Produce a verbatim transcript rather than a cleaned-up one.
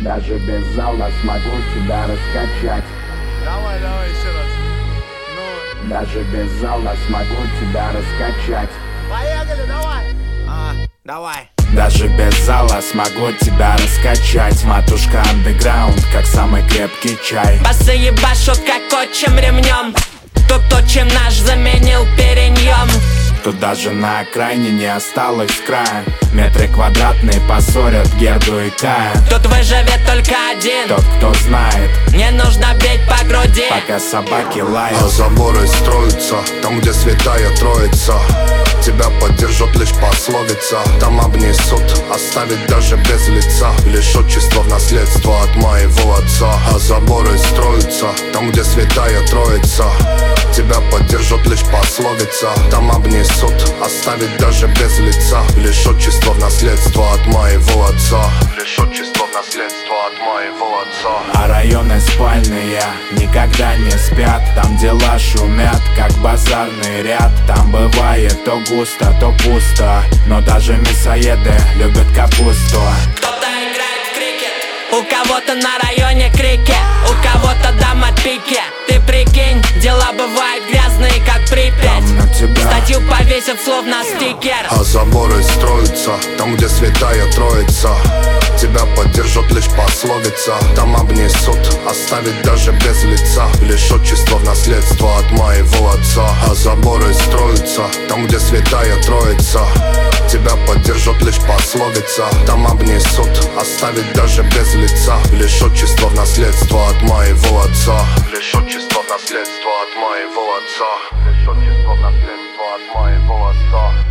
Даже без зала смогу тебя раскачать. Давай, давай еще раз. Ну, Даже без зала смогу тебя раскачать. поехали, давай. А, давай. Даже без зала смогу тебя раскачать. Матушка андеграунд, как самый крепкий чай. Басы ебашут как отчим ремнем. Тут отчим наш заменил переньем. Тут даже на окраине не осталось края. Метры квадратные поссорят Герду и Кая. Тут выживет только один, Тот, кто знает, не нужно бить по груди. пока собаки лают. А заборы строятся там, где святая троица. Тебя поддержат лишь пословица. Там обнесут, оставить даже без лица. Лишь отчество в наследство от моего отца. А заборы строятся там, где святая троица. Тебя поддержат лишь пословица. Там обнесут, оставить даже без лица. Лишь отчество в наследство от моего отца. Лишь отчество в наследство от моего отца. А районы спальные никогда не спят. Там дела шумят, как базарный ряд. Там бывает то густо, то пусто. Но даже мясоеды любят капусту. Кто-то играет в крикет, у кого-то на районе крики, у кого-то дома пики. Ты прикинь, дела бывают грязные, как Припять. Там на тебя Статью повесят словно стикер. А заборы строятся там, где святая троица. Тебя поддержат лишь пословица. Там обнесут, оставить даже без лица. Лишь отчество в наследство от моего отца. А заборы строятся там, где святая троица. Тебя поддержат лишь пословица. Там обнесут, оставить даже без лица. Лишь отчество в наследство от моего отца. Лишь отчество в наследство от моего отца. Лишь отчество в наследство от моего отца.